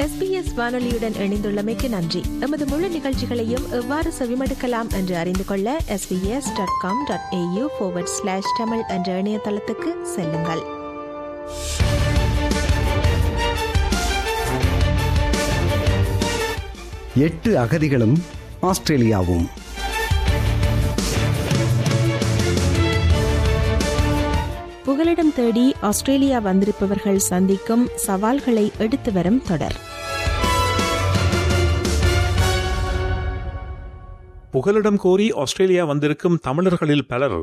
SBS வானொலியுடன் இணைந்துள்ளமைக்கு நன்றி. எமது முழு நிகழ்ச்சிகளையும் எவ்வாறு செவிமடுக்கலாம் என்று அறிந்து கொள்ள sbs.com.au/tamil என்ற இணையதளத்துக்கு செல்லுங்கள். எட்டு அகதிகளும் ஆஸ்திரேலியாவும். புகலிடம் தேடி ஆஸ்திரேலியா வந்திருப்பவர்கள் சந்திக்கும் சவால்களை எடுத்து வரும் தொடர். புகலிடம் கோரி ஆஸ்திரேலியா வந்திருக்கும் தமிழர்களில் பலர்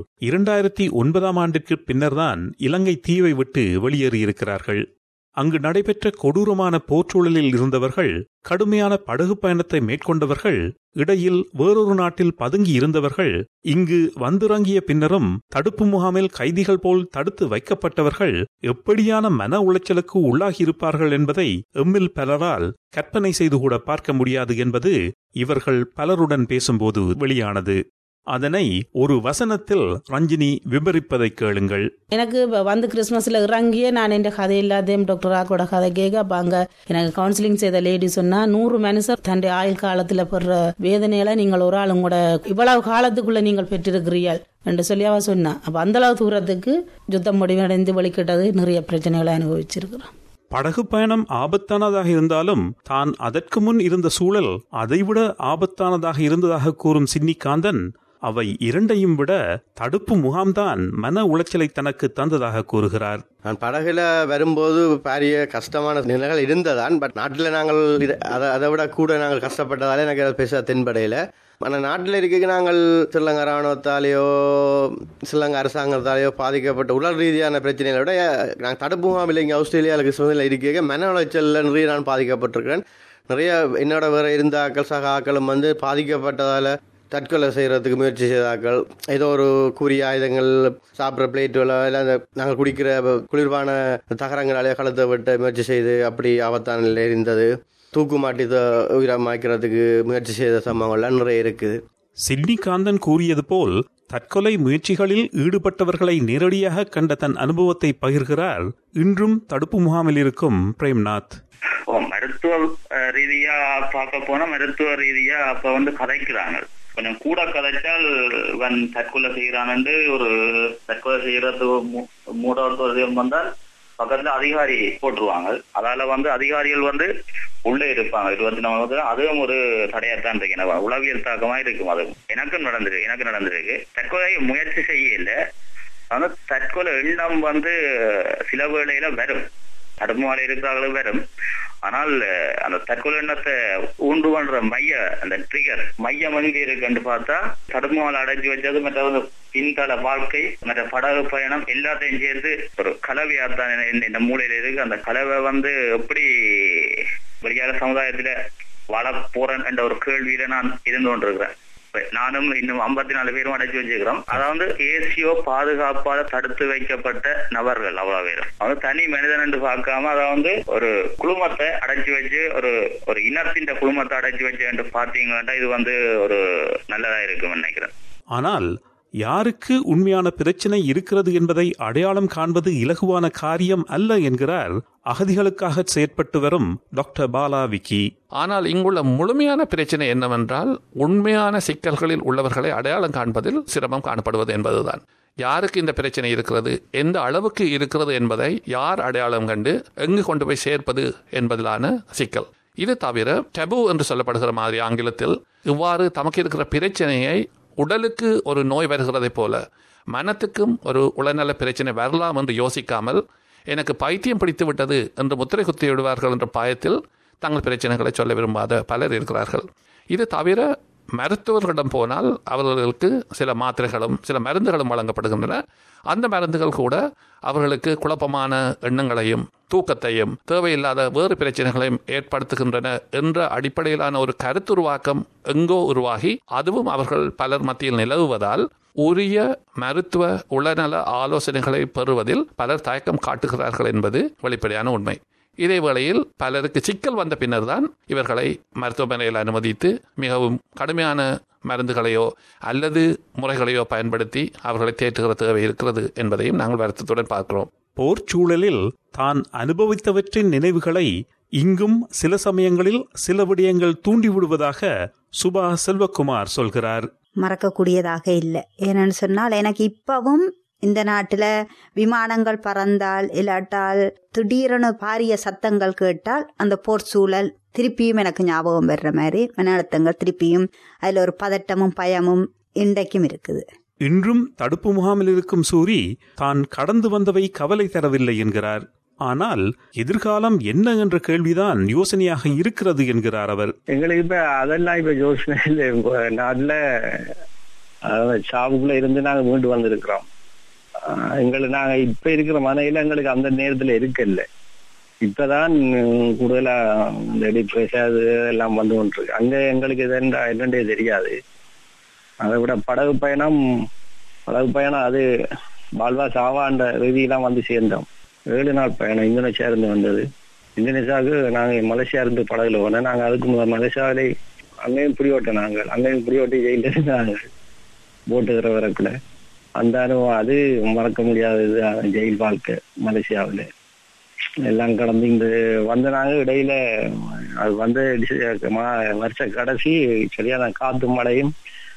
2009 ஆண்டிற்கு பின்னர்தான் இலங்கை தீவை விட்டு வெளியேறியிருக்கிறார்கள். அங்கு நடைபெற்ற கொடூரமான போர்ச்சூழலில் இருந்தவர்கள், கடுமையான படகு பயணத்தை மேற்கொண்டவர்கள், இடையில் வேறொரு நாட்டில் பதுங்கி இருந்தவர்கள், இங்கு வந்திறங்கிய பின்னரும் தடுப்பு முகாமில் கைதிகள் போல் தடுத்து வைக்கப்பட்டவர்கள் எப்படியான மன உளைச்சலுக்கு உள்ளாகியிருப்பார்கள் என்பதை எம்மில் பலரால் கற்பனை செய்து கூட பார்க்க முடியாது என்பது இவர்கள் பலருடன் பேசும்போது வெளியானது. அதனை ஒரு வசனத்தில் ரஞ்சினி விவரிப்பதை கேளுங்கள். எனக்கு வந்து கிறிஸ்மஸ்ல இறங்கிய நான் என் கதை இல்லாதையும் டாக்டர் ஆக்கோட கதை கேட்க அங்க எனக்கு கவுன்சிலிங் செய்த லேடி சொன்னா 100 மனுஷர் தன்னுடைய ஆயுள் காலத்துல பெற வேதனையில நீங்கள் ஒரு ஆளும் கூட இவ்வளவு காலத்துக்குள்ள நீங்கள் பெற்றிருக்கிறீர்கள் என்று சொல்லி அவ சொன்னா. அப்ப அந்த அளவு தூரத்துக்கு யுத்தம் முடிவடைந்து வெளிக்கிட்டது நிறைய பிரச்சனைகளை அனுபவிச்சிருக்கிறோம். படகு பயணம் ஆபத்தானதாக இருந்தாலும் தான் அதற்கு முன் இருந்த சூழல் அதைவிட ஆபத்தானதாக இருந்ததாக கூறும் சிட்னி காந்தன் அவை இரண்டையும் விட தடுப்பு முகாம்தான் மன உளைச்சலை தனக்கு தந்ததாக கூறுகிறார். நான் படகுல வரும்போது பாரிய கஷ்டமான நிலைகள் இருந்ததான். பட் நாட்டில் நாங்கள் அதை விட கூட நாங்கள் கஷ்டப்பட்டதாலே எனக்கு அதை பேச தென்படையில. ஆனால் நாட்டில் இருக்க நாங்கள் ஸ்ரீலங்கா இராணுவத்தாலேயோ ஸ்ரீலங்கா அரசாங்கத்தாலேயோ பாதிக்கப்பட்ட உடல் ரீதியான பிரச்சனைகளை விட நாங்கள் தடுப்பு முகாமில் இங்கே ஆஸ்திரேலியாவுக்கு சூழ்நிலை இருக்க மன உளைச்சலில் நிறைய நான் பாதிக்கப்பட்டிருக்கிறேன். நிறைய என்னோட வேற இருந்த ஆக்கள் சக ஆக்களும் வந்து பாதிக்கப்பட்டதால் தற்கொலை செய்கிறதுக்கு முயற்சி செய்தாக்கள், ஏதோ ஒரு கூறிய ஆயுதங்கள், சாப்பிட்ற பிளேட்டுகளோ இல்லை அந்த நாங்கள் குடிக்கிற குளிர்பான தகரங்களாலே கலத்தை விட்டு முயற்சி செய்து அப்படி ஆபத்தான நிலை இருந்தது. தூக்கு மாட்டி உயிரமாக்கிறதுக்கு முயற்சி செய்த சம்பவங்கள்லாம் நிறைய இருக்குது. சிட்னி காந்தன் கூறியது போல் தற்கொலை முயற்சிகளில் ஈடுபட்டவர்களை நேரடியாக கண்ட தன் அனுபவத்தை பகிர்கிறார் இன்றும் தடுப்பு முகாமில் இருக்கும் பிரேம்நாத். மருத்துவ ரீதியா பார்க்க போனா மருத்துவ ரீதியா அப்ப வந்து கதைக்கிறாங்க. கொஞ்சம் கூட கதைச்சால் இவன் தற்கொலை செய்யறான்னு ஒரு தற்கொலை செய்யறது மூடாவது வந்தால் பக்கத்துல அதிகாரி போட்டுருவாங்க. அதால வந்து அதிகாரிகள் வந்து உள்ளே இருப்பாங்க. 24 அதுவும் ஒரு தடையாத்தான் இருக்கு. உளவியல் தாக்கமா இருக்கும். அது எனக்கு நடந்திருக்கு. தற்கொலை முயற்சி செய்யல, ஆனா தற்கொலை எண்ணம் வந்து சில வேளையில வரும். தடுமாலை இருக்கிறார்களும் வரும். ஆனால் அந்த தற்கொலை எண்ணத்தை உண்டு பண்ற அந்த ட்ரிகர் மையம் எங்கே இருக்குன்னு பார்த்தா தடுமாலை அடைஞ்சு வச்சது மற்ற பின்தள வாழ்க்கை மற்ற படகு பயணம் எல்லாத்தையும் சேர்த்து ஒரு கலவையாத்தான் இந்த மூலையில இருக்கு. அந்த கலவை வந்து எப்படி வெளியாக சமுதாயத்துல வாழ போறேன் என்ற ஒரு கேள்வியில நான் இருந்து கொண்டிருக்கிறேன். நானும் இன்னும் 54 பேரும் அடைச்சு வச்சுக்கிறோம். அதாவது ஏசியோ பாதுகாப்பாக தடுத்து வைக்கப்பட்ட நபர்கள் அவ்வளவு பேரும். அது தனி மனிதன் என்று பார்க்காம அதாவது ஒரு குழுமத்தை அடைச்சு வச்சு ஒரு இனத்தின் குழுமத்தை அடைச்சு வச்சு என்று பார்த்தீங்கன்னா இது வந்து ஒரு நல்லதா இருக்கும் நினைக்கிறேன். ஆனால் யாருக்கு உண்மையான பிரச்சனை இருக்கிறது என்பதை அடையாளம் காண்பது இலகுவான காரியம் அல்ல என்கிறார் அகதிகளுக்காக செயற்பட்டு வரும் டாக்டர் பாலா விக்கி. ஆனால் இங்குள்ள முழுமையான பிரச்சனை என்னவென்றால் உண்மையான சிக்கல்களில் உள்ளவர்களை அடையாளம் காண்பதில் சிரமம் காணப்படுவது என்பதுதான். யாருக்கு இந்த பிரச்சனை இருக்கிறது, எந்த அளவுக்கு இருக்கிறது என்பதை யார் அடையாளம் கண்டு எங்கு கொண்டு போய் சேர்ப்பது என்பதிலான சிக்கல். இது தவிர டபு என்று சொல்லப்படுகிற மாதிரி ஆங்கிலத்தில் இவ்வாறு தமக்கு இருக்கிற பிரச்சனையை உடலுக்கு ஒரு நோய் வருகிறதை போல மனத்துக்கும் ஒரு உளநல பிரச்சனை வரலாம் என்று யோசிக்காமல் எனக்கு பைத்தியம் பிடித்து விட்டது என்று முத்திரை குத்தி விடுவார்கள் என்ற பயத்தில் தங்கள் பிரச்சனைகளை சொல்ல விரும்பாத பலர் இருக்கிறார்கள். இது தவிர மருத்துவர்களிடம் போனால் அவர்களுக்கு சில மாத்திரைகளும் சில மருந்துகளும் வழங்கப்படுகின்றன. அந்த மருந்துகள் கூட அவர்களுக்கு குழப்பமான எண்ணங்களையும் தூக்கத்தையும் தேவையில்லாத வேறு பிரச்சனைகளையும் ஏற்படுத்துகின்றன என்ற அடிப்படையிலான ஒரு கருத்துருவாக்கம் எங்கோ உருவாகி அதுவும் அவர்கள் பலர் மத்தியில் நிலவுவதால் உரிய மருத்துவ உளநல ஆலோசனைகளை பெறுவதில் பலர் தயக்கம் காட்டுகிறார்கள் என்பது வெளிப்படையான உண்மை. இதே வேளையில் பலருக்கு சிக்கல் வந்த பின்னர் தான் இவர்களை மருத்துவமனையில் அனுமதித்து மிகவும் கடுமையான மருந்துகளையோ அல்லது முறைகளையோ பயன்படுத்தி அவர்களை தேற்றுகிற தேவை இருக்கிறது என்பதையும் நாங்கள் வருத்தத்துடன் பார்க்கிறோம். போர்ச்சூழலில் தான் அனுபவித்தவற்றின் நினைவுகளை இங்கும் சில சமயங்களில் சில விடயங்கள் தூண்டிவிடுவதாக சுபா செல்வகுமார் சொல்கிறார். மறக்கக்கூடியதாக இல்லை. ஏன்னு சொன்னால் எனக்கு இப்பவும் இந்த நாட்டில் விமானங்கள் பறந்தால் இல்லாட்டால் திடீரென பாரிய சத்தங்கள் கேட்டால் அந்த போர் சூழல் திருப்பியும் எனக்கு ஞாபகம் வர்ற மாதிரி மன அழுத்தங்கள் திருப்பியும் அதில் ஒரு பதட்டமும் பயமும் இன்றைக்கும் இருக்குது. இன்றும் தடுப்பு முகாமில் இருக்கும் சூரி தான் கடந்து வந்தவை கவலை தரவில்லை என்கிறார். ஆனால் எதிர்காலம் என்ன என்ற கேள்விதான் யோசனையாக இருக்கிறது என்கிறார் அவர். எங்களுக்கு இப்ப அதெல்லாம் இப்ப யோசனை இல்லை. நாட்டுல சாவுக்குள்ள இருந்து நாங்க மீண்டு வந்திருக்கிறோம். எங்களுக்கு நாங்க இப்ப இருக்கிற மனையில எங்களுக்கு அந்த நேரத்துல இருக்கல. இப்பதான் கூடுதலா இந்த டிப்ரெஷன் எல்லாம் வந்து கொண்டிருக்கு. அங்க எங்களுக்கு இது என்னன்றே தெரியாது. அதை விட படகு பயணம் அது வாழ்வா சாவான்ற ரீதியெல்லாம் வந்து சேர்ந்தோம். 7 நாள் பயணம் இந்தோனேஷியா இருந்து வந்தது. இந்தோனேஷியாவுக்கு நாங்கள் மலேசியா இருந்து படகுல போனோம். நாங்கள் அதுக்கு மலேசியாவிலே அங்கேயும் புரியோட்டோம். அங்கேயும் புரியோட்டி ஜெயில இருந்தாங்க போட்டுக்கிற வரக்குள்ள. அந்த அனுபவம் அது மறக்க முடியாதது. ஜெயில் வாழ்க்கை மலேசியாவில் எல்லாம் கடந்து இந்த வந்து நாங்கள் இடையில அது வந்து வருஷ கடைசி சரியான காத்து மழையும்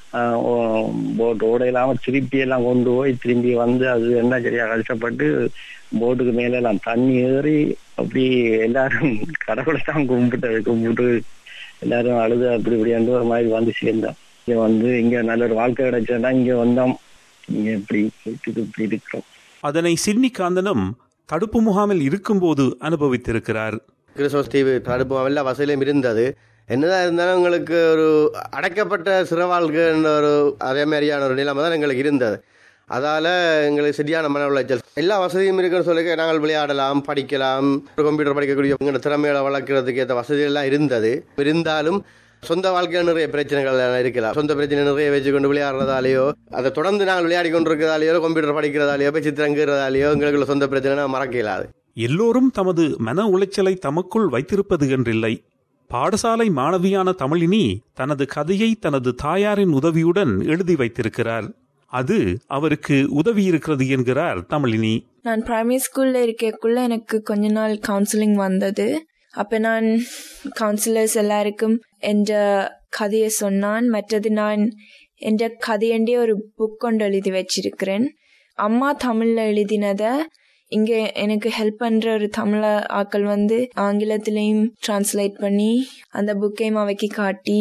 போட் ஓட இல்லாம திருப்பி எல்லாம் கொண்டு போய் திரும்பி வந்து அது என்ன சரியா கஷ்டப்பட்டு போட்டுக்கு மேல எல்லாம் தண்ணி ஏறி அப்படி எல்லாரும் கடவுளை தான் கும்பிட்டு எல்லாரும் அழுது அப்படி இப்படி ஒரு மாதிரி வந்து சேர்ந்தோம். இங்க வந்து இங்க நல்ல ஒரு வாழ்க்கை கிடைச்சா இங்க வந்தோம். இங்க இப்படி இருக்கிறோம். அதனை சிட்னி காந்தனும் தடுப்பு முகாமில் இருக்கும்போது அனுபவித்திருக்கிறார். கிறிஸ்மஸ் தீவு தடுப்பு முகாமில் வசதியும் இருந்தது. என்னதான் இருந்தாலும் எங்களுக்கு ஒரு அடைக்கப்பட்ட சிற வாழ்க்கைன்ற ஒரு அதே மாதிரியான ஒரு நிலைமை தான் எங்களுக்கு இருந்தது. அதால் எங்களுக்கு சரியான மன உளைச்சல். எல்லா வசதியும் இருக்குன்னு சொல்லி நாங்கள் விளையாடலாம், படிக்கலாம், கம்ப்யூட்டர் படிக்கக்கூடிய எங்களோட திறமைகளை வளர்க்கறதுக்கு ஏற்ற வசதியெல்லாம் இருந்தது. இருந்தாலும் சொந்த வாழ்க்கையில் நிறைய பிரச்சனைகள் இருக்கலாம். சொந்த பிரச்சனை நிறைய வச்சுக்கொண்டு விளையாடுறதாலேயோ அதை தொடர்ந்து நாங்கள் விளையாடி கொண்டிருக்கிறதாலேயோ கம்ப்யூட்டர் படிக்கிறதாலேயோ போய் சித்திரங்கிறதாலேயோ எங்களுக்குள்ள சொந்த பிரச்சனை மறக்க இயலாது. எல்லோரும் தமது மன உளைச்சலை தமக்குள் வைத்திருப்பது என்றில்லை. பாடசாலை மாணவியான தமிழினி தனது கதையை தனது தாயாரின் உதவியுடன் எழுதி வைத்திருக்கிறார். அது அவருக்கு உதவி இருக்கிறது என்கிறார் தமிழினி. நான் பிரைமரி ஸ்கூல்ல இருக்கக்குள்ள எனக்கு கொஞ்ச நாள் கவுன்சிலிங் வந்தது. அப்ப நான் கவுன்சிலர்ஸ் எல்லாருக்கும் என்ற கதையை சொன்னான். மற்றது நான் என்ற கதையண்டே ஒரு புக் கொண்டு எழுதி வச்சிருக்கிறேன். அம்மா தமிழ்ல எழுதினத இங்க எனக்கு ஹெல்ப் பண்ற ஒரு தமிழ ஆக்கள் வந்து ஆங்கிலத்திலையும் டிரான்ஸ்லேட் பண்ணி அந்த புக்கையும் அவைக்கு காட்டி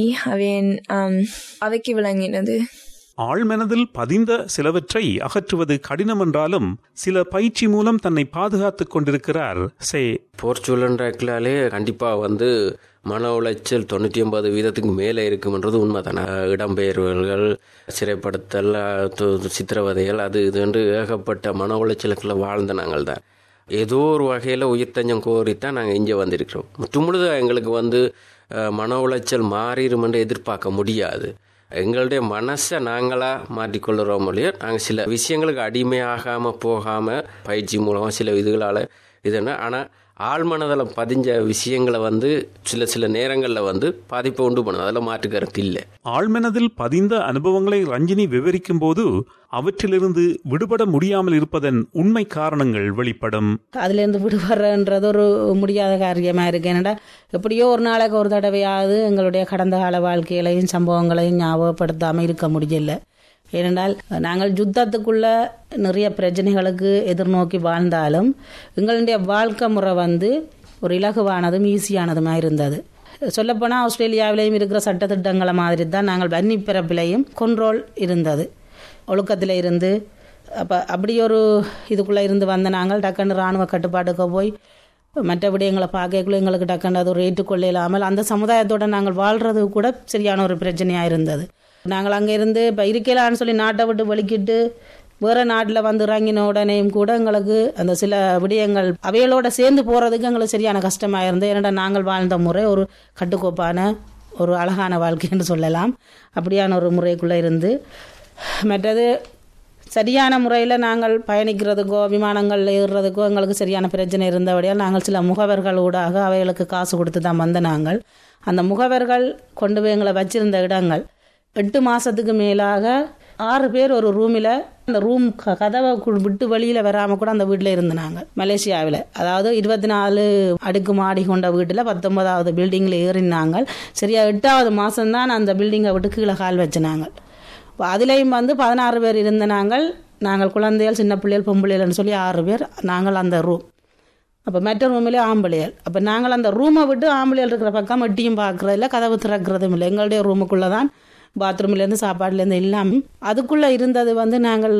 அவைக்கு விளங்கினது. ஆழ்மனதில் பதிந்த சிலவற்றை அகற்றுவது கடினம் என்றாலும் சில பயிற்சி மூலம் தன்னை பாதுகாத்துக் கொண்டிருக்கிறார் சே. போர்ச்சுகல்ன்றாலே கண்டிப்பா வந்து மன உளைச்சல் 99% மேலே இருக்கும்ன்றது உண்மைதானே. இடம்பெயர்வுகள், சிறைப்படுத்தல், சித்திரவதைகள், அது இது என்று ஏகப்பட்ட மன உளைச்சலுக்குள்ள வாழ்ந்த நாங்கள் தான். ஏதோ ஒரு வகையில் உயிர்த்தஞ்சம் கோரித்தான் நாங்கள் இங்கே வந்திருக்கிறோம். முழுது எங்களுக்கு வந்து மன உளைச்சல் மாறிடும் என்று எதிர்பார்க்க முடியாது. எங்களுடைய மனசை நாங்களாக மாற்றிக்கொள்கிறோம் இல்லையா. நாங்கள் சில விஷயங்களுக்கு அடிமையாகாமல் போகாமல் பயிற்சி மூலமாக சில இதுகளால் இதுன்னா, ஆனால் ஆழ்மனதில் பதிஞ்ச விஷயங்களை வந்து சில நேரங்களில் வந்து பாதிப்பை உண்டு பண்ணும். அதெல்லாம் மாற்று கருத்து இல்லை. ஆழ்மனதில் பதிந்த அனுபவங்களை ரஞ்சினி விவரிக்கும் போது அவற்றிலிருந்து விடுபட முடியாமல் இருப்பதன் உண்மை காரணங்கள் வெளிப்படும். அதுல இருந்து விடுபடுறது ஒரு முடியாத காரியமா இருக்கு. என்னடா எப்படியோ ஒரு நாளைக்கு ஒரு தடவையாவது எங்களுடைய கடந்த கால வாழ்க்கைகளையும் சம்பவங்களையும் ஞாபகப்படுத்தாம இருக்க முடியல. ஏனென்றால் நாங்கள் யுத்தத்துக்குள்ள நிறைய பிரச்சனைகளுக்கு எதிர்நோக்கி வாழ்ந்தாலும் எங்களுடைய வாழ்க்கை முறை வந்து ஒரு இலகுவானதும் ஈஸியானதுமாக இருந்தது. சொல்லப்போனால் ஆஸ்திரேலியாவிலையும் இருக்கிற சட்டத்திட்டங்களை மாதிரி தான் நாங்கள் வன்னி பிறப்பிலையும் கண்ட்ரோல் இருந்தது. ஒழுக்கத்தில் இருந்து அப்படி ஒரு இதுக்குள்ளே இருந்து வந்த நாங்கள் டக்குன்னு இராணுவ கட்டுப்பாட்டுக்கு போய் மற்ற விடயங்களை பார்க்கக்குள்ள எங்களுக்கு டக்குன்னு அது ஒரு ஏற்றுக்கொள்ள இல்லாமல் அந்த சமுதாயத்தோடு நாங்கள் வாழ்கிறது கூட சரியான ஒரு பிரச்சனையாக இருந்தது. நாங்கள் அங்கே இருந்து இப்போ இருக்கலான்னு சொல்லி நாட்டை விட்டு வெளிக்கிட்டு வேறு நாட்டில் வந்து இறங்கின உடனேயும் கூட எங்களுக்கு அந்த சில விடயங்கள் அவைகளோட சேர்ந்து போகிறதுக்கு எங்களுக்கு சரியான கஷ்டமாக இருந்தது. ஏன்னா நாங்கள் வாழ்ந்த முறை ஒரு கட்டுக்கோப்பான ஒரு அழகான வாழ்க்கைன்னு சொல்லலாம். அப்படியான ஒரு முறைக்குள்ளே இருந்து மற்றது சரியான முறையில் நாங்கள் பயணிக்கிறதுக்கோ விமானங்களில் ஏறுறதுக்கோ எங்களுக்கு சரியான பிரச்சனை இருந்தபடியால் நாங்கள் சில முகவர்கள் ஊடாக அவைகளுக்கு காசு கொடுத்து தான் வந்த நாங்கள். அந்த முகவர்கள் கொண்டு போய் எங்களை வச்சிருந்த இடங்கள் 8 மாதத்துக்கு மேலாக 6 பேர் ஒரு ரூமில், அந்த ரூம் கதவை விட்டு வெளியில் வராமல் கூட அந்த வீட்டில் இருந்தாங்க மலேசியாவில். அதாவது 24 அடுக்கு மாடி கொண்ட வீட்டில் 19வது பில்டிங்கில் ஏறினாங்க. சரியா 8வது மாதம்தான் அந்த பில்டிங்கை விட்டு கீழே கால் வச்சினாங்க. அதுலேயும் 16 பேர் இருந்த நாங்கள் குழந்தைகள், சின்ன பிள்ளைகள், பொம்பளைகள்னு சொல்லி 6 பேர் நாங்கள் அந்த ரூம். அப்போ மற்ற ரூமிலே ஆம்பளைகள். அப்போ நாங்கள் அந்த ரூமை விட்டு ஆம்பளைகள் இருக்கிற பக்கம் எட்டியும் பார்க்குறதில்ல, கதவு திறக்கிறதும் இல்லை. எங்களுடைய ரூமுக்குள்ளே தான் பாத்ரூம்லேருந்து சாப்பாடுலேருந்து எல்லாமே. அதுக்குள்ளே இருந்தது நாங்கள்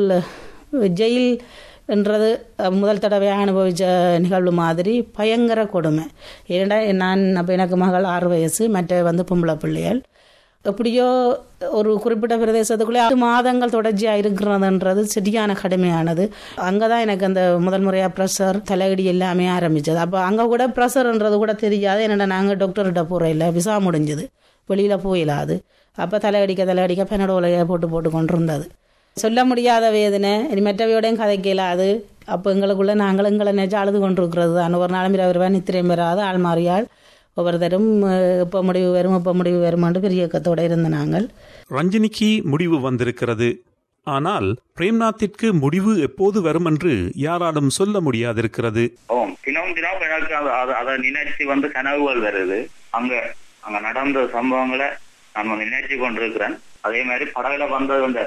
ஜெயில் என்றது முதல் தடவையாக அனுபவித்த நிகழ்வு மாதிரி பயங்கர கொடுமை. ஏன்னா நான் அப்போ எனக்கு மகள் 6 வயசு, மற்ற பொம்பளை பிள்ளைகள். எப்படியோ ஒரு குறிப்பிட்ட பிரதேசத்துக்குள்ளே 6 மாதங்கள் தொடர்ச்சியாக இருக்கிறதுன்றது சரியான கடுமையானது. அங்கே தான் எனக்கு அந்த முதல் முறையாக ப்ரெஷர், தலையடி எல்லாமே ஆரம்பித்தது. அப்போ அங்கே கூட ப்ரெஷர்ன்றது கூட தெரியாது. என்னென்னா நாங்கள் டாக்டர்கிட்ட போகிற விசா முடிஞ்சது, வெளியில் போயிடாது. அப்போ தலையடிக்க பெனடோலையை போட்டு கொண்டு இருந்தது. சொல்ல முடியாத வேதனை. இனி மற்றவையோடையும் கதைக்கலாது. அப்போ எங்களுக்குள்ளே எங்களை நினைச்சு அழுது கொண்டிருக்கிறது தான். ஒரு நாளும் வருவேன், நித்திரையும் வராது, ஆள் மாறியால் ஒவ்வொருத்தரும் இப்போ முடிவு வரும் என்று பெரிய இயக்கத்தோடு இருந்த நாங்கள். ரஞ்சினிக்கு முடிவு வந்திருக்கிறது. ஆனால் பிரேம்நாத்திற்கு முடிவு எப்போது வரும் என்று யாராலும் சொல்ல முடியாதிருக்கிறது. தினம் எனக்கு அதை நினைச்சு கனவுகள் வருது. அங்க நடந்த சம்பவங்களை நான் நினைச்சு கொண்டிருக்கிறேன். அதே மாதிரி படகுல வந்தது, அந்த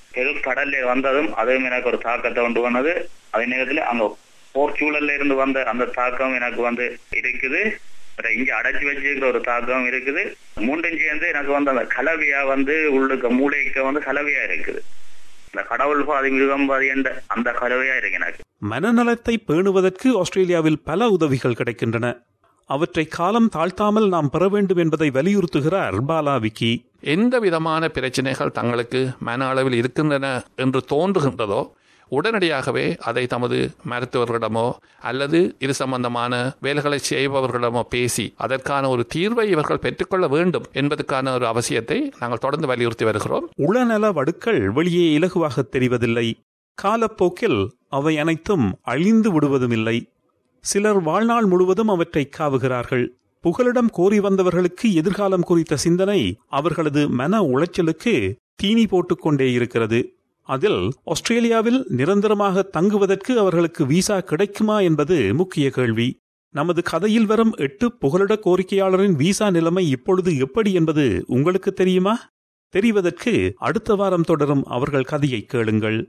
கடல்ல வந்ததும் அதுவும் எனக்கு ஒரு தாக்கத்தை கொண்டு வந்தது. அதே நேரத்தில் அங்க போர்ச்சூழல்ல இருந்து வந்த அந்த தாக்கம் எனக்கு இருக்குது. இங்க அடைச்சி வச்சிருக்கிற ஒரு தாக்கம் இருக்குது. மூன்றும் சேர்ந்து எனக்கு அந்த கலவையா உள்ளுக்க மூளைக்கு கலவையா இருக்குது. இந்த கடவுள் பாதி மிருகம் பாதி என்ற அந்த கலவையா இருக்கு எனக்கு. மனநலத்தை பேணுவதற்கு ஆஸ்திரேலியாவில் பல உதவிகள் கிடைக்கின்றன. அவற்றை காலம் தாழ்த்தாமல் நாம் பெற வேண்டும் என்பதை வலியுறுத்துகிறார் பாலா விக்கி. எந்த விதமான பிரச்சனைகள் தங்களுக்கு மன அளவில் இருக்கின்றன என்று தோன்றுகின்றதோ உடனடியாகவே அதை தமது மருத்துவர்களிடமோ அல்லது இது சம்பந்தமான வேலைகளை செய்பவர்களிடமோ பேசி அதற்கான ஒரு தீர்வை இவர்கள் பெற்றுக்கொள்ள வேண்டும் என்பதற்கான ஒரு அவசியத்தை நாங்கள் தொடர்ந்து வலியுறுத்தி வருகிறோம். உளநல வடுக்கள் வெளியே இலகுவாக தெரிவதில்லை. காலப்போக்கில் அவை அனைத்தும் அழிந்து விடுவதும் இல்லை. சிலர் வாழ்நாள் முழுவதும் அவற்றை காவுகிறார்கள். புகலிடம் கோரி வந்தவர்களுக்கு எதிர்காலம் குறித்த சிந்தனை அவர்களது மன உளைச்சலுக்கு தீனி போட்டுக்கொண்டே இருக்கிறது. அதில் ஆஸ்திரேலியாவில் நிரந்தரமாக தங்குவதற்கு அவர்களுக்கு விசா கிடைக்குமா என்பது முக்கிய கேள்வி. நமது கதையில் வரும் 8 புகலிட கோரிக்கையாளரின் விசா நிலைமை இப்பொழுது எப்படி என்பது உங்களுக்கு தெரியுமா? தெரிவதற்கு அடுத்த வாரம் தொடரும் அவர்கள் கதையை கேளுங்கள்.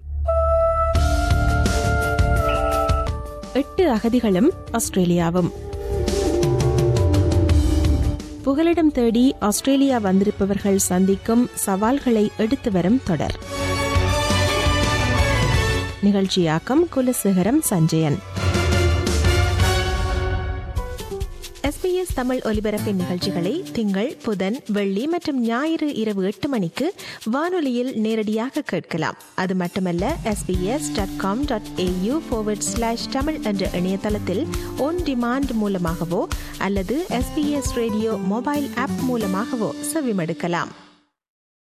8 அகதிகளும் ஆஸ்திரேலியாவும். புகலிடம் தேடி ஆஸ்திரேலியா வந்திருப்பவர்கள் சந்திக்கும் சவால்களை எடுத்து வரும் தொடர். நிகழ்ச்சியாக்கம் குலசேகரம் சஞ்சயன். SBS தமிழ் ஒலிபரப்பின் நிகழ்ச்சிகளை திங்கள், புதன், வெள்ளி மற்றும் ஞாயிறு இரவு 8 மணிக்கு வானொலியில் நேரடியாக கேட்கலாம். அது மட்டுமல்ல, sbs.com.au/tamil என்ற இணையதளத்தில் ஒன் டிமாண்ட் மூலமாகவோ அல்லது SBS ரேடியோ மொபைல் ஆப் மூலமாகவோ செவிமடுக்கலாம்.